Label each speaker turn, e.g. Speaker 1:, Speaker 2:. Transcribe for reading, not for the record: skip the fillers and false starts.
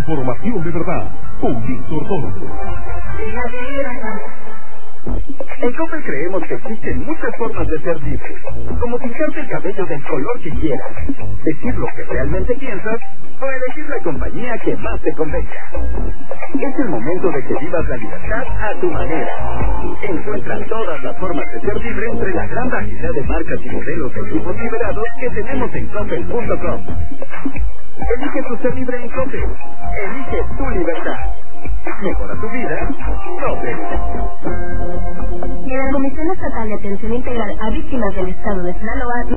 Speaker 1: Información de verdad con Víctor Toro.
Speaker 2: En Coppel creemos que existen muchas formas de ser libre, como pintarte el cabello del color que quieras, decir lo que realmente piensas o elegir la compañía que más te convenga. Es el momento de que vivas la libertad a tu manera. Encuentra todas las formas de ser libre entre la gran variedad de marcas y modelos de equipos liberados que tenemos en Coppel.com. Elige tu ser libre en Coppel. Elige tu libertad. Mejora tu vida. Coppel.
Speaker 3: La Comisión Estatal de Atención Integral a Víctimas del Estado de Sinaloa